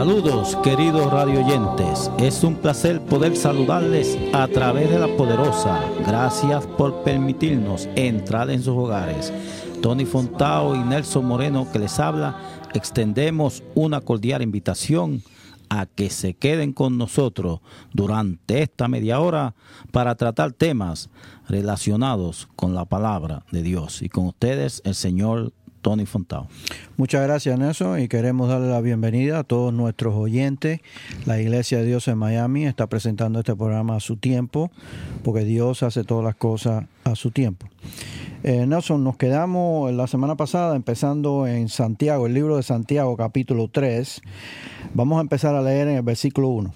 Saludos, queridos radioyentes. Es un placer poder saludarles a través de la poderosa. Gracias por permitirnos entrar en sus hogares. Tony Fontao y Nelson Moreno, que les habla, extendemos una cordial invitación a que se queden con nosotros durante esta media hora para tratar temas relacionados con la palabra de Dios. Y con ustedes, el señor Tony Fontao. Muchas gracias, Nelson, y queremos darle la bienvenida a todos nuestros oyentes. La Iglesia de Dios en Miami está presentando este programa a su tiempo, porque Dios hace todas las cosas a su tiempo. Nelson, nos quedamos la semana pasada empezando en Santiago, el libro de Santiago, capítulo 3. Vamos a empezar a leer en el versículo 1.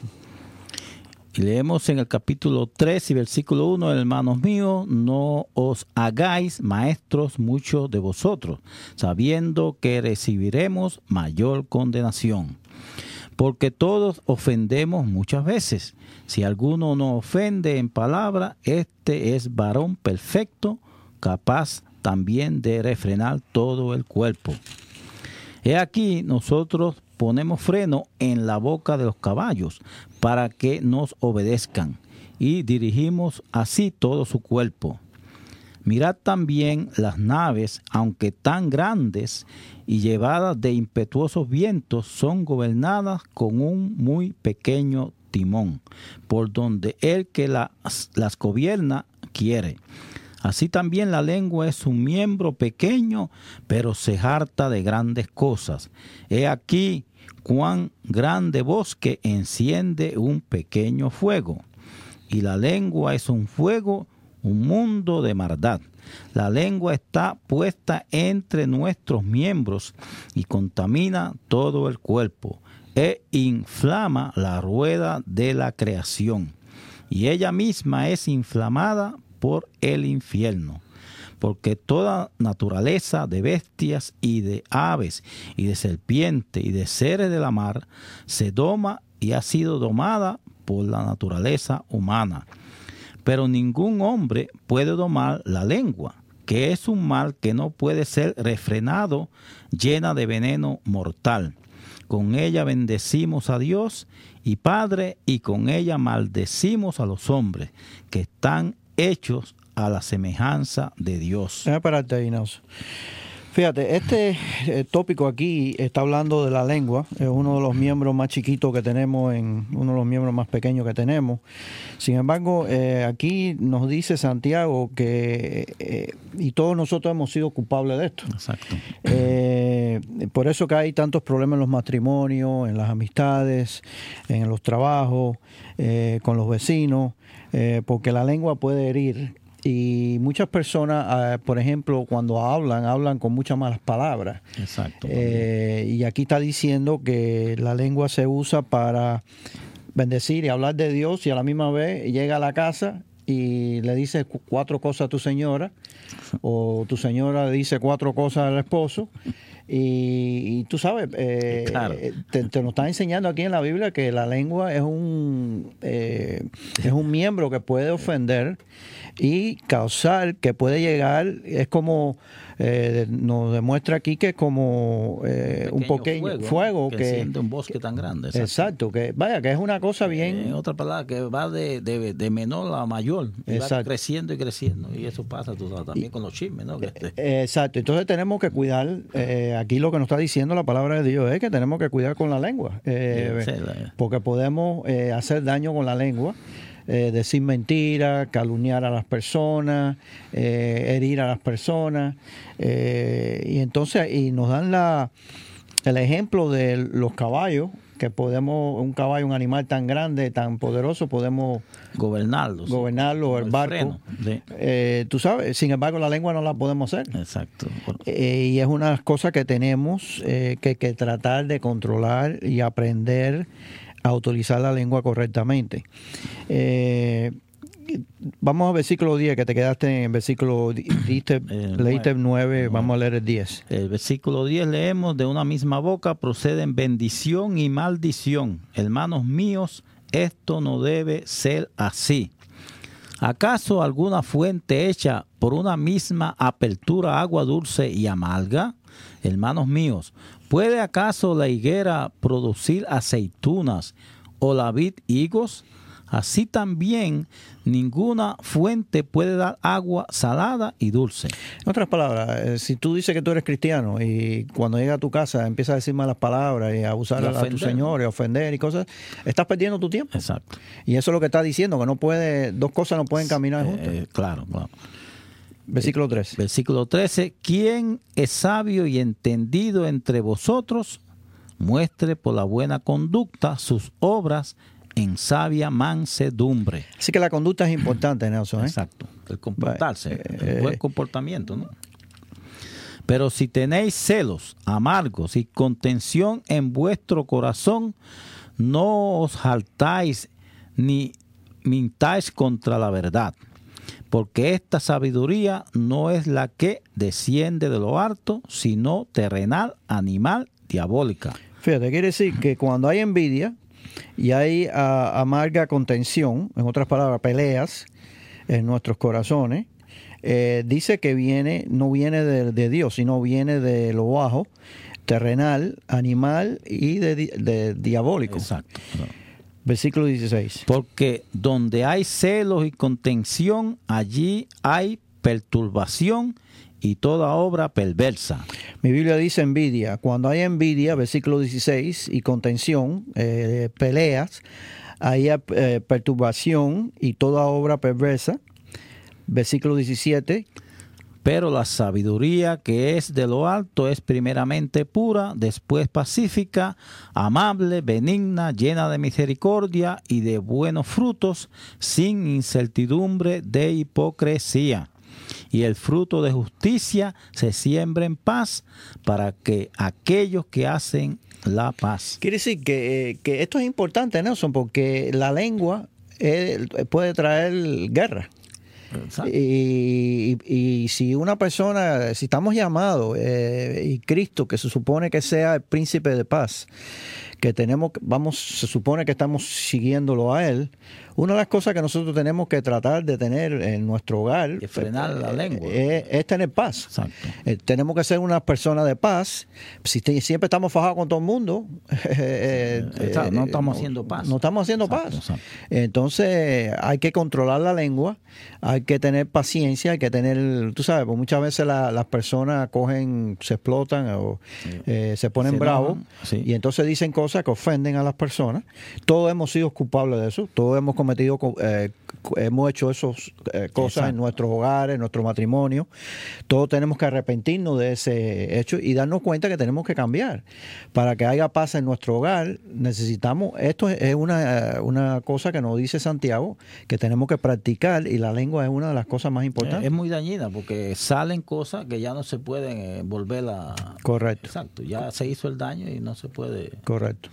Y leemos en el capítulo 3 y versículo 1, hermanos míos, no os hagáis maestros muchos de vosotros, sabiendo que recibiremos mayor condenación. Porque todos ofendemos muchas veces. Si alguno no ofende en palabra, este es varón perfecto, capaz también de refrenar todo el cuerpo. He aquí, nosotros ponemos freno en la boca de los caballos para que nos obedezcan y dirigimos así todo su cuerpo. Mirad también las naves, aunque tan grandes y llevadas de impetuosos vientos, son gobernadas con un muy pequeño timón, por donde el que las gobierna quiere. Así también la lengua es un miembro pequeño, pero se harta de grandes cosas. He aquí cuán grande bosque enciende un pequeño fuego. Y la lengua es un fuego, un mundo de maldad. La lengua está puesta entre nuestros miembros y contamina todo el cuerpo e inflama la rueda de la creación. Y ella misma es inflamada por el infierno, porque toda naturaleza de bestias y de aves y de serpientes y de seres de la mar se doma y ha sido domada por la naturaleza humana. Pero ningún hombre puede domar la lengua, que es un mal que no puede ser refrenado, llena de veneno mortal. Con ella bendecimos a Dios y Padre, y con ella maldecimos a los hombres que están hechos a la semejanza de Dios. Espérate ahí, Nelson. Fíjate, este tópico aquí está hablando de la lengua. Es uno de los miembros más chiquitos que tenemos, uno de los miembros más pequeños que tenemos. Sin embargo, aquí nos dice Santiago que y todos nosotros hemos sido culpables de esto. Exacto. Por eso que hay tantos problemas en los matrimonios, en las amistades, en los trabajos, con los vecinos, porque la lengua puede herir. Y muchas personas, por ejemplo, cuando hablan con muchas malas palabras. Exacto. Y aquí está diciendo que la lengua se usa para bendecir y hablar de Dios, y a la misma vez llega a la casa y le dice 4 cosas a tu señora, o tu señora le dice 4 cosas al esposo. Y tú sabes, claro. te nos está enseñando aquí en la Biblia que la lengua es un miembro que puede ofender y causar, que puede llegar, es como nos demuestra aquí que es como un pequeño fuego que enciende un bosque tan grande. Exacto, que vaya, que es una cosa bien. En otra palabra, que va de menor a mayor, y va creciendo y creciendo, y eso pasa también con los chismes, ¿no? Exacto, entonces tenemos que cuidar, aquí lo que nos está diciendo la palabra de Dios es que tenemos que cuidar con la lengua, porque podemos hacer daño con la lengua. Decir mentiras, calumniar a las personas, herir a las personas, y entonces nos dan el ejemplo de los caballos, que podemos, un caballo, un animal tan grande, tan poderoso, podemos gobernarlo, el barco. Sí. Tú sabes, sin embargo, la lengua no la podemos hacer. Exacto. Y es una cosa que tenemos que tratar de controlar y aprender a utilizar la lengua correctamente. Vamos al versículo 10, que te quedaste en versículo, leíste el 9, vamos a leer el 10. El versículo 10 leemos: de una misma boca proceden bendición y maldición. Hermanos míos, esto no debe ser así. ¿Acaso alguna fuente hecha por una misma apertura agua dulce y amarga? hermanos míos, ¿puede acaso la higuera producir aceitunas o la vid higos? Así también ninguna fuente puede dar agua salada y dulce. En otras palabras, si tú dices que tú eres cristiano y cuando llega a tu casa empiezas a decir malas palabras y a abusar a tu señor y a ofender y cosas, estás perdiendo tu tiempo. Exacto. Y eso es lo que está diciendo, que no puede, dos cosas no pueden caminar juntas. Claro. Versículo 13. Versículo 13. ¿Quién es sabio y entendido entre vosotros? Muestre por la buena conducta sus obras en sabia mansedumbre. Así que la conducta es importante, Nelson. Exacto, el comportarse, el buen comportamiento, ¿no? Pero si tenéis celos amargos y contención en vuestro corazón, no os jaltáis ni mintáis contra la verdad, porque esta sabiduría no es la que desciende de lo alto, sino terrenal, animal, diabólica. Fíjate, quiere decir que cuando hay envidia y hay amarga contención, en otras palabras, peleas en nuestros corazones, dice que no viene de Dios, sino viene de lo bajo, terrenal, animal y de diabólico. Exacto. Versículo 16. Porque donde hay celos y contención, allí hay perturbación y toda obra perversa. Mi Biblia dice envidia. Cuando hay envidia, versículo 16, y contención, peleas, hay perturbación y toda obra perversa. Versículo 17. Pero la sabiduría que es de lo alto es primeramente pura, después pacífica, amable, benigna, llena de misericordia y de buenos frutos, sin incertidumbre de hipocresía. Y el fruto de justicia se siembra en paz para que aquellos que hacen la paz. Quiere decir que esto es importante, Nelson, porque la lengua puede traer guerra. Y si una persona, si estamos llamados, y Cristo, que se supone que sea el príncipe de paz, que se supone que estamos siguiéndolo a él, una de las cosas que nosotros tenemos que tratar de tener en nuestro hogar y frenar la lengua es tener paz. Exacto. Tenemos que ser una persona de paz. Si siempre estamos fajados con todo el mundo, no estamos haciendo paz. No estamos haciendo paz. Exacto. Entonces hay que controlar la lengua, hay que tener paciencia, hay que tener, tú sabes, pues muchas veces las personas se explotan o se ponen bravos y entonces dicen cosas que ofenden a las personas. Todos hemos sido culpables de eso, todos hemos cometido, hemos hecho esas cosas en nuestros hogares, en nuestro matrimonio. Todos tenemos que arrepentirnos de ese hecho y darnos cuenta que tenemos que cambiar. Para que haya paz en nuestro hogar, necesitamos, esto es una cosa que nos dice Santiago, que tenemos que practicar, y la lengua es una de las cosas más importantes. Es muy dañina porque salen cosas que ya no se pueden volver a... Correcto. Exacto, ya se hizo el daño y no se puede... Correcto.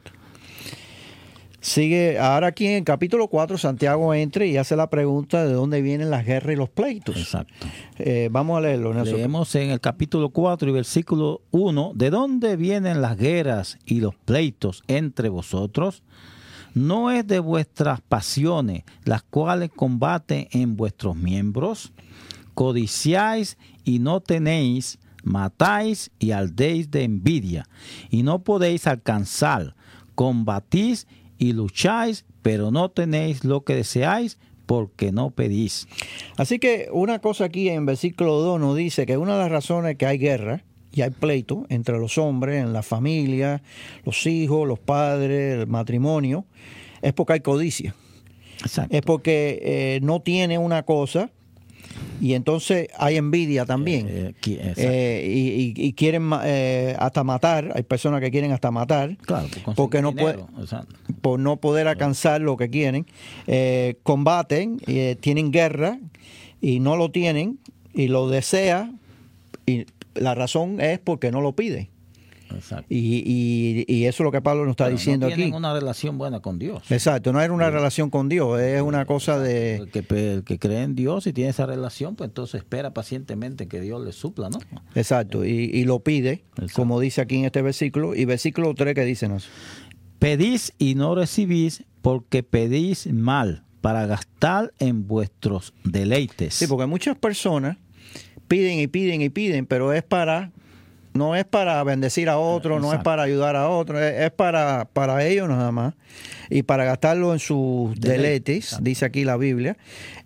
Sigue, ahora aquí en el capítulo 4, Santiago entra y hace la pregunta de dónde vienen las guerras y los pleitos. Exacto. Vamos a leerlo, Nelson. Leemos en el capítulo 4 y versículo 1, ¿de dónde vienen las guerras y los pleitos entre vosotros? ¿No es de vuestras pasiones las cuales combaten en vuestros miembros? Codiciáis y no tenéis, matáis y ardéis de envidia, y no podéis alcanzar, combatís y lucháis, pero no tenéis lo que deseáis, porque no pedís. Así que una cosa aquí en versículo 2 nos dice que una de las razones que hay guerra y hay pleito entre los hombres, en la familia, los hijos, los padres, el matrimonio, es porque hay codicia. Exacto. Es porque no tiene una cosa y entonces hay envidia también. Y quieren hasta matar. Hay personas que quieren hasta matar, claro, porque no por no poder alcanzar lo que quieren. Combaten, tienen guerra y no lo tienen y lo desea, y la razón es porque no lo piden. Exacto. Y eso es lo que Pablo nos está diciendo aquí. No tienen una relación buena con Dios. Exacto, no hay una relación con Dios, es una cosa de... El que cree en Dios y tiene esa relación, pues entonces espera pacientemente que Dios le supla, ¿no? Exacto, y lo pide, como dice aquí en este versículo. Y versículo 3, ¿qué dícenos? Pedís y no recibís, porque pedís mal, para gastar en vuestros deleites. Sí, porque muchas personas piden y piden y piden, pero es para No es para bendecir a otros, no es para ayudar a otros, es para ellos nada más y para gastarlo en sus deleites, dice aquí la Biblia.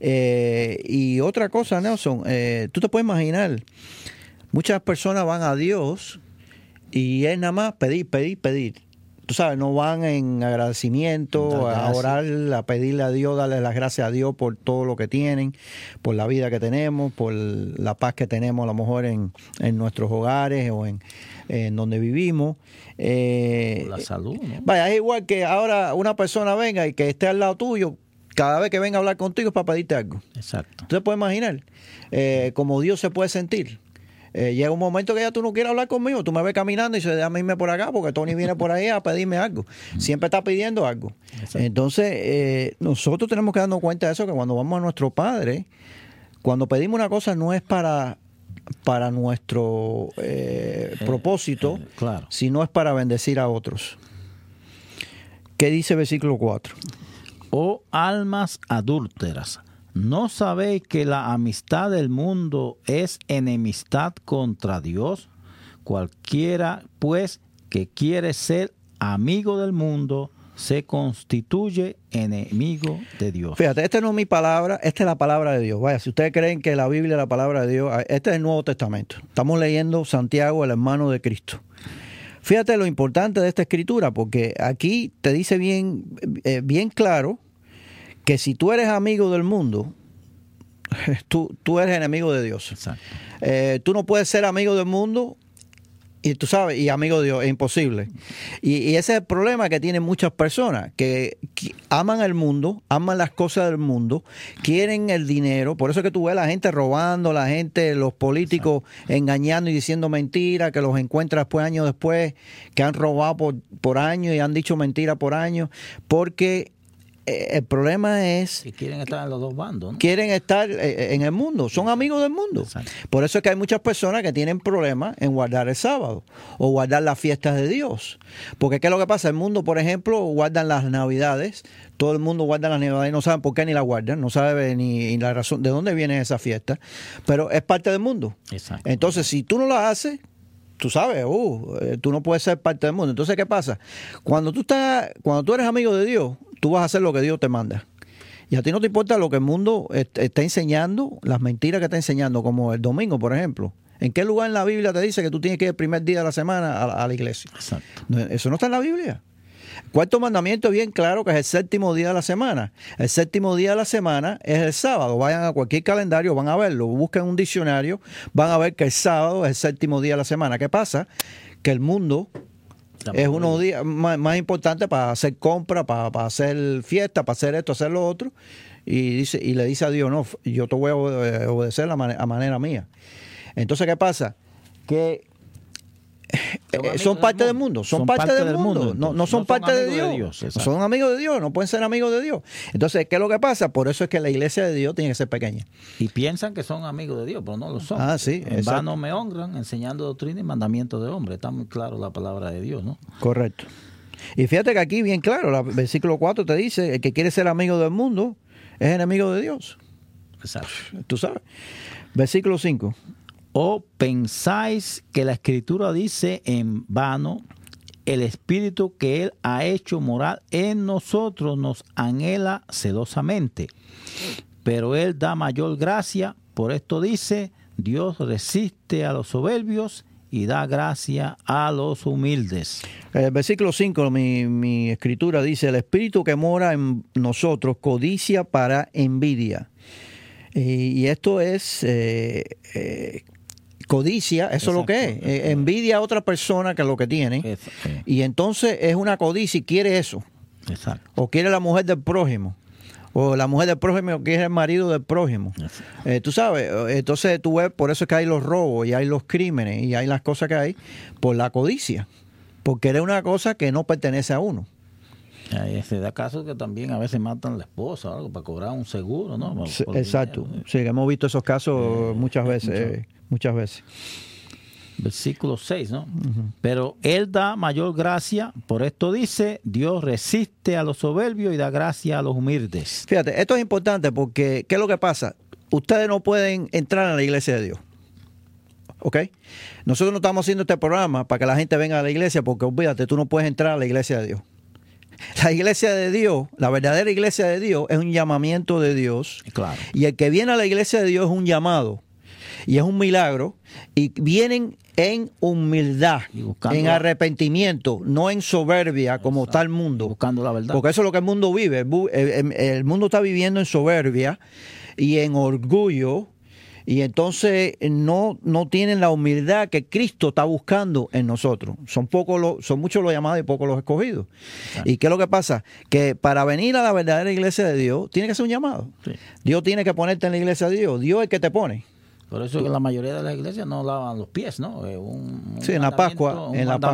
Y otra cosa, Nelson, tú te puedes imaginar, muchas personas van a Dios y es nada más pedir, pedir, pedir. Tú sabes, no van en agradecimiento, a orar, a pedirle a Dios, darle las gracias a Dios por todo lo que tienen, por la vida que tenemos, por la paz que tenemos a lo mejor en nuestros hogares o en donde vivimos. Por la salud, ¿no? Vaya, es igual que ahora una persona venga y que esté al lado tuyo, cada vez que venga a hablar contigo es para pedirte algo. Exacto. ¿Tú te puedes imaginar cómo Dios se puede sentir? Llega un momento que ya tú no quieres hablar conmigo, tú me ves caminando y dices, déjame irme por acá porque Tony viene por ahí a pedirme algo. Siempre está pidiendo algo. Exacto. Entonces, nosotros tenemos que darnos cuenta de eso, que cuando vamos a nuestro Padre, cuando pedimos una cosa no es para nuestro propósito, claro, sino es para bendecir a otros. ¿Qué dice el versículo 4? Oh almas adúlteras, ¿no sabéis que la amistad del mundo es enemistad contra Dios? Cualquiera, pues, que quiere ser amigo del mundo, se constituye enemigo de Dios. Fíjate, esta no es mi palabra, esta es la palabra de Dios. Vaya, si ustedes creen que la Biblia es la palabra de Dios, este es el Nuevo Testamento. Estamos leyendo Santiago, el hermano de Cristo. Fíjate lo importante de esta escritura, porque aquí te dice bien claro que si tú eres amigo del mundo, tú eres enemigo de Dios. Exacto. Tú no puedes ser amigo del mundo y tú sabes, y amigo de Dios, es imposible. Y ese es el problema que tienen muchas personas, que aman el mundo, aman las cosas del mundo, quieren el dinero. Por eso es que tú ves a la gente robando, la gente, los políticos engañando y diciendo mentiras, que los encuentras después, años después, que han robado por años y han dicho mentiras por años, porque el problema es que quieren estar en los dos bandos, ¿no? Quieren estar en el mundo, son amigos del mundo. Exacto. Por eso es que hay muchas personas que tienen problemas en guardar el sábado o guardar las fiestas de Dios. Porque ¿qué es lo que pasa? El mundo, por ejemplo, guardan las navidades, todo el mundo guarda las navidades y no saben por qué ni las guardan, no saben ni la razón de dónde viene esa fiesta, pero es parte del mundo. Exacto. Entonces, si tú no las haces, tú sabes, tú no puedes ser parte del mundo. Entonces, ¿qué pasa? Cuando tú eres amigo de Dios, tú vas a hacer lo que Dios te manda. Y a ti no te importa lo que el mundo está enseñando, las mentiras que está enseñando, como el domingo, por ejemplo. ¿En qué lugar en la Biblia te dice que tú tienes que ir el primer día de la semana a la iglesia? Exacto. Eso no está en la Biblia. El cuarto mandamiento es bien claro que es el séptimo día de la semana. El séptimo día de la semana es el sábado. Vayan a cualquier calendario, van a verlo, busquen un diccionario, van a ver que el sábado es el séptimo día de la semana. ¿Qué pasa? Que el mundo es unos días más importantes para hacer compras, para hacer fiesta, para hacer esto, hacer lo otro. Y le dice a Dios, no, yo te voy a obedecer a manera mía. Entonces, ¿qué pasa? Que son parte del mundo, son parte del mundo, no son parte de Dios. No son amigos de Dios, no pueden ser amigos de Dios. Entonces, ¿qué es lo que pasa? Por eso es que la iglesia de Dios tiene que ser pequeña. Y piensan que son amigos de Dios, pero no lo son. Ah, sí, en vano me honran enseñando doctrina y mandamientos de hombre. Está muy claro la palabra de Dios, ¿no? Correcto. Y fíjate que aquí bien claro, el versículo 4 te dice, el que quiere ser amigo del mundo es enemigo de Dios. Exacto. Tú sabes. Versículo 5. ¿O pensáis que la Escritura dice en vano, el Espíritu que Él ha hecho morar en nosotros nos anhela celosamente? Pero Él da mayor gracia, por esto dice, Dios resiste a los soberbios y da gracia a los humildes. El versículo 5, mi escritura dice, el Espíritu que mora en nosotros codicia para envidia. Y esto es... codicia, eso es lo que es. Envidia a otra persona que lo que tiene. Y entonces es una codicia y quiere eso. Exacto. O quiere la mujer del prójimo. O la mujer del prójimo quiere el marido del prójimo. Tú sabes, entonces tú ves, por eso es que hay los robos y hay los crímenes y hay las cosas que hay por la codicia. Porque era una cosa que no pertenece a uno. Se da caso que también a veces matan a la esposa o algo para cobrar un seguro, ¿no? Por exacto. dinero. Sí, hemos visto esos casos muchas veces. Muchas veces. Versículo 6, ¿no? Pero Él da mayor gracia, por esto dice, Dios resiste a los soberbios y da gracia a los humildes. Fíjate, esto es importante porque, ¿qué es lo que pasa? Ustedes no pueden entrar a la iglesia de Dios. ¿ok? Nosotros no estamos haciendo este programa para que la gente venga a la iglesia, porque olvídate, tú no puedes entrar a la iglesia de Dios. La iglesia de Dios, la verdadera iglesia de Dios, es un llamamiento de Dios. Claro. Y el que viene a la iglesia de Dios es un llamado. Y es un milagro. Y vienen en humildad, en arrepentimiento, no en soberbia como está el mundo. Buscando la verdad. Porque eso es lo que el mundo vive. El mundo está viviendo en soberbia y en orgullo. Y entonces no tienen la humildad que Cristo está buscando en nosotros. Son muchos los llamados y pocos los escogidos. Claro. ¿Y qué es lo que pasa? Que para venir a la verdadera iglesia de Dios, tiene que ser un llamado. Sí. Dios tiene que ponerte en la iglesia de Dios. Dios es el que te pone. Por eso es que la mayoría de las iglesias no lavan los pies, ¿no? Sí, en la Pascua,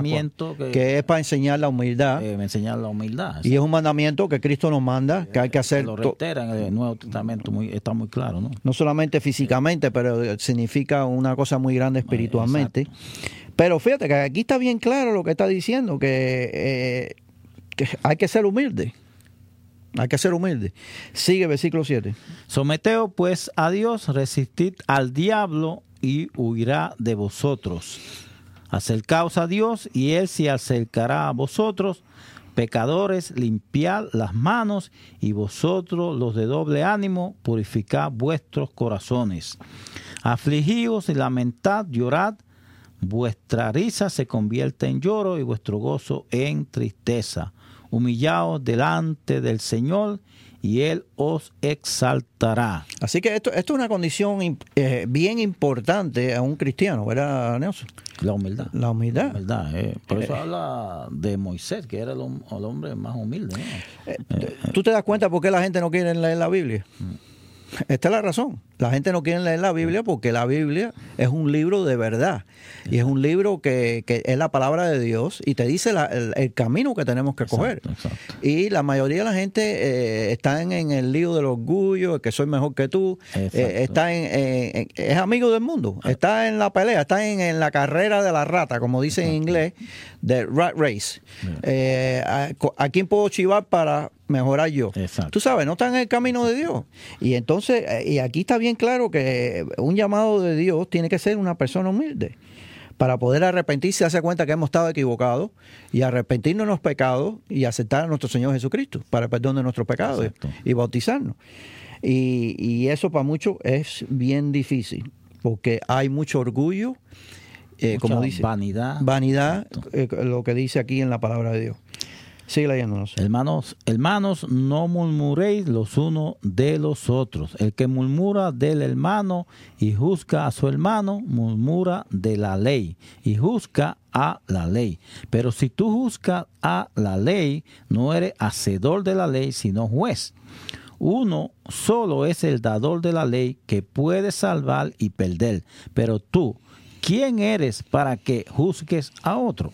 que es para enseñar la humildad. Enseñar la humildad. Y es un mandamiento que Cristo nos manda, que hay que hacer. Lo reitera en el Nuevo Testamento, está muy claro, ¿no? No solamente físicamente, pero significa una cosa muy grande espiritualmente. Exacto. Pero fíjate que aquí está bien claro lo que está diciendo, que hay que ser humilde. Hay que ser humilde. Sigue versículo 7. Someteos pues a Dios, resistid al diablo y huirá de vosotros. Acercaos a Dios y Él se acercará a vosotros. Pecadores, limpiad las manos y vosotros los de doble ánimo, purificad vuestros corazones. Afligíos y lamentad, llorad. Vuestra risa se convierte en lloro y vuestro gozo en tristeza. Humillaos delante del Señor y Él os exaltará. Así que esto es una condición bien importante a un cristiano, ¿verdad, Nelson? La humildad. La humildad. La humildad, Por eso habla de Moisés, que era el hombre más humilde, ¿no? ¿Tú te das cuenta por qué la gente no quiere leer la Biblia? Esta es la razón. La gente no quiere leer la Biblia porque la Biblia es un libro de verdad. Y es un libro que es la palabra de Dios y te dice el camino que tenemos que coger. Exacto. Y la mayoría de la gente está en el lío del orgullo, que soy mejor que tú. Está es amigo del mundo. Está en la pelea, está en la carrera de la rata, como dice en inglés, de rat race. ¿A quién puedo chivar para mejorar yo? Exacto. Tú sabes, no está en el camino de Dios. Y entonces, y aquí está bien claro que un llamado de Dios tiene que ser una persona humilde. Para poder arrepentirse, darse cuenta que hemos estado equivocados y arrepentirnos de los pecados y aceptar a nuestro Señor Jesucristo para el perdón de nuestros pecados y bautizarnos. Y eso para muchos es bien difícil porque hay mucho orgullo, como dice, vanidad, lo que dice aquí en la palabra de Dios. Sigue leyéndonos. Hermanos, no murmuréis los unos de los otros. El que murmura del hermano y juzga a su hermano, murmura de la ley y juzga a la ley. Pero si tú juzgas a la ley, no eres hacedor de la ley, sino juez. Uno solo es el dador de la ley que puede salvar y perder. Pero tú, ¿quién eres para que juzgues a otro?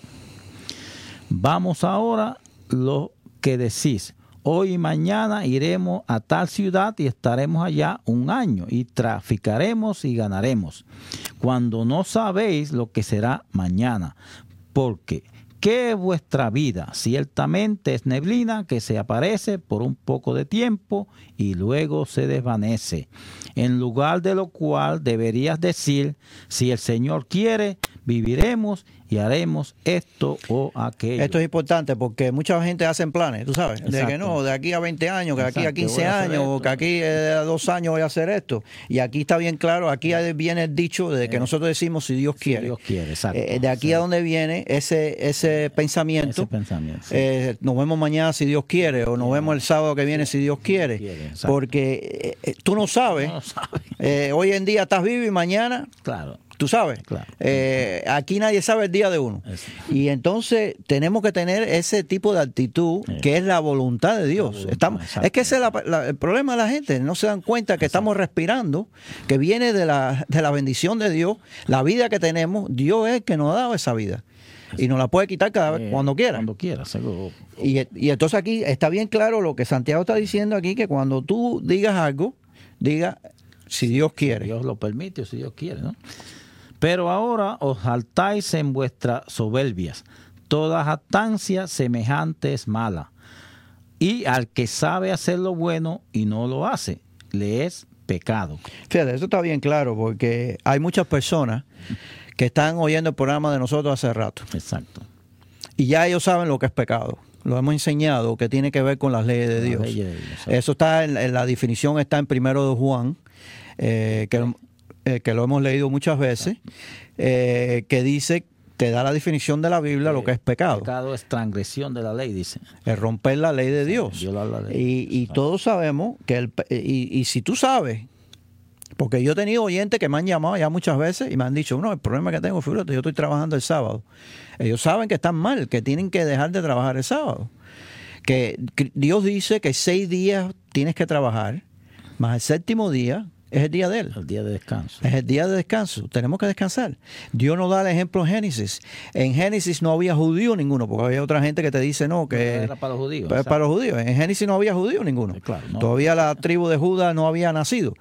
Vamos ahora lo que decís. Hoy y mañana iremos a tal ciudad y estaremos allá un año y traficaremos y ganaremos, cuando no sabéis lo que será mañana. Porque ¿qué es vuestra vida? Ciertamente es neblina que se aparece por un poco de tiempo y luego se desvanece. En lugar de lo cual deberías decir, si el Señor quiere, viviremos y haremos esto o aquello. Esto es importante porque mucha gente hace planes, tú sabes, de que no, de aquí a 20 años, que aquí a 15 años, o que aquí a 2 años voy a hacer esto. Y aquí está bien claro, aquí viene el dicho de que nosotros decimos si Dios quiere. Si Dios quiere, exacto. De aquí a donde viene ese pensamiento. Nos vemos mañana si Dios quiere, o nos vemos el sábado que viene si Dios quiere. Porque tú no sabes. Hoy en día estás vivo y mañana. Claro. Tú sabes, claro. Aquí nadie sabe el día de uno. Y entonces tenemos que tener ese tipo de actitud que es la voluntad de Dios. Es que ese es el problema de la gente. No se dan cuenta que estamos respirando, que viene de la bendición de Dios, la vida que tenemos. Dios es el que nos ha dado esa vida. Y nos la puede quitar cada vez, cuando quiera. Cuando quiera, seguro. Y entonces aquí está bien claro lo que Santiago está diciendo aquí, que cuando tú digas algo, diga si Dios quiere. Si Dios lo permite o si Dios quiere, ¿no? Pero ahora os jaltáis en vuestras soberbias. Toda jactancia semejante es mala. Y al que sabe hacer lo bueno y no lo hace, le es pecado. Fíjate, eso está bien claro porque hay muchas personas que están oyendo el programa de nosotros hace rato. Exacto. Y ya ellos saben lo que es pecado. Lo hemos enseñado, que tiene que ver con las leyes de Dios. Eso está en la definición, está en 1 de Juan, que lo hemos leído muchas veces, que dice, te da la definición de la Biblia lo que es pecado. Pecado es transgresión de la ley, dice. Es romper la ley de Dios. Violar la ley. Y todos sabemos que y si tú sabes, porque yo he tenido oyentes que me han llamado ya muchas veces y me han dicho, no, el problema que tengo, fíjate, yo estoy trabajando el sábado. Ellos saben que están mal, que tienen que dejar de trabajar el sábado. Que Dios dice que 6 días tienes que trabajar, más el 7º día es el día de él. El día de descanso. Es el día de descanso. Tenemos que descansar. Dios nos da el ejemplo en Génesis. En Génesis no había judío ninguno, porque había otra gente que te dice no, que era para los judíos. Para los judíos. En Génesis no había judío ninguno. Claro, no. Todavía la tribu de Judá no había nacido.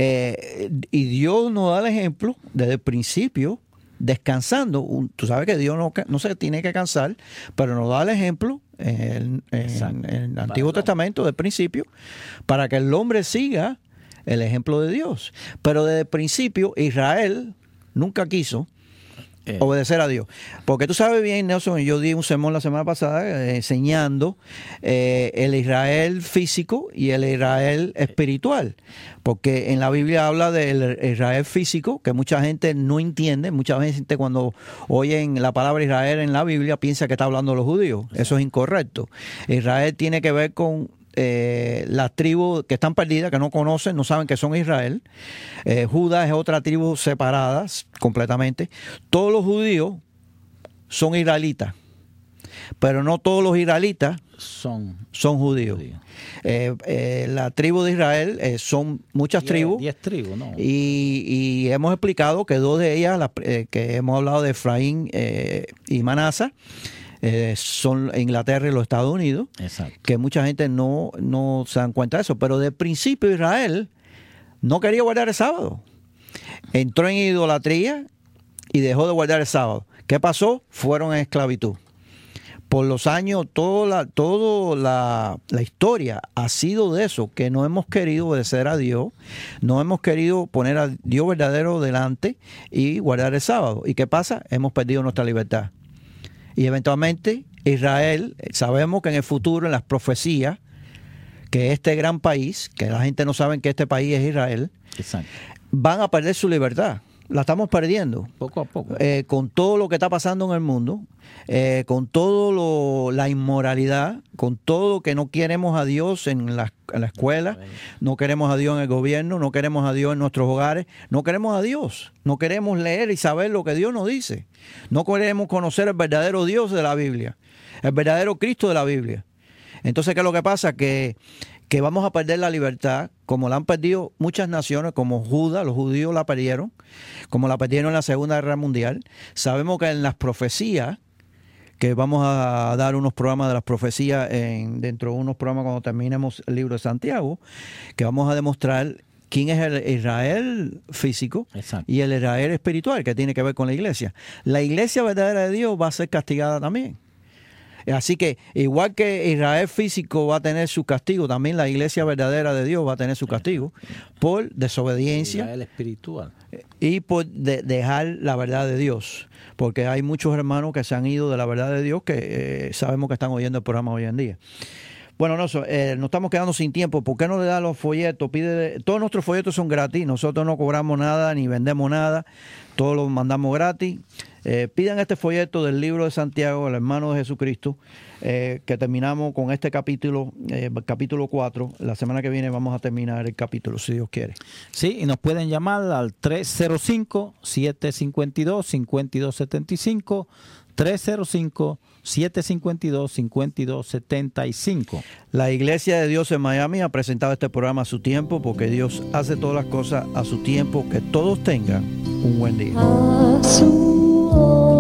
Y Dios nos da el ejemplo desde el principio, descansando. Tú sabes que Dios no se tiene que cansar, pero nos da el ejemplo en el Antiguo Testamento del principio, para que el hombre siga el ejemplo de Dios. Pero desde el principio Israel nunca quiso obedecer a Dios. Porque tú sabes bien, Nelson, yo di un sermón la semana pasada enseñando el Israel físico y el Israel espiritual. Porque en la Biblia habla del Israel físico, que mucha gente no entiende. Mucha gente cuando oyen la palabra Israel en la Biblia piensa que está hablando de los judíos. Eso es incorrecto. Israel tiene que ver con las tribus que están perdidas, que no conocen, no saben que son Israel. Judá es otra tribu separada completamente. Todos los judíos son israelitas, pero no todos los israelitas son judíos. La tribu de Israel son muchas tribus. 10 tribus, ¿no? Y hemos explicado que 2 de ellas, que hemos hablado de Efraín y Manasa, son Inglaterra y los Estados Unidos. Exacto. Que mucha gente no se dan cuenta de eso, pero de principio Israel no quería guardar el sábado, entró en idolatría y dejó de guardar el sábado. ¿Qué pasó? Fueron en esclavitud. Por los años, toda la historia ha sido de eso, que no hemos querido obedecer a Dios, no hemos querido poner a Dios verdadero delante y guardar el sábado. ¿Y qué pasa? Hemos perdido nuestra libertad. Y eventualmente Israel, sabemos que en el futuro, en las profecías, que este gran país, que la gente no sabe que este país es Israel, exacto, van a perder su libertad. La estamos perdiendo. Poco a poco. Con todo lo que está pasando en el mundo, con todo la inmoralidad, con todo que no queremos a Dios en la escuela, no queremos a Dios en el gobierno, no queremos a Dios en nuestros hogares, no queremos a Dios, no queremos leer y saber lo que Dios nos dice, no queremos conocer el verdadero Dios de la Biblia, el verdadero Cristo de la Biblia. Entonces, ¿qué es lo que pasa? Que vamos a perder la libertad, como la han perdido muchas naciones, como Judá, los judíos la perdieron, como la perdieron en la Segunda Guerra Mundial. Sabemos que en las profecías, que vamos a dar unos programas de las profecías dentro de unos programas cuando terminemos el libro de Santiago, que vamos a demostrar quién es el Israel físico. Exacto. Y el Israel espiritual, que tiene que ver con la iglesia. La iglesia verdadera de Dios va a ser castigada también. Así que igual que Israel físico va a tener su castigo, también la iglesia verdadera de Dios va a tener su castigo por desobediencia. Israel espiritual. Y por dejar la verdad de Dios. Porque hay muchos hermanos que se han ido de la verdad de Dios que sabemos que están oyendo el programa hoy en día. Bueno, nos estamos quedando sin tiempo. ¿Por qué no le da los folletos? Todos nuestros folletos son gratis. Nosotros no cobramos nada ni vendemos nada. Todos los mandamos gratis. Pidan este folleto del libro de Santiago, el hermano de Jesucristo, que terminamos con este capítulo 4. La semana que viene vamos a terminar el capítulo, si Dios quiere. Sí, y nos pueden llamar al 305-752-5275, 305-752-5275. La Iglesia de Dios en Miami ha presentado este programa a su tiempo, porque Dios hace todas las cosas a su tiempo. Que todos tengan un buen día.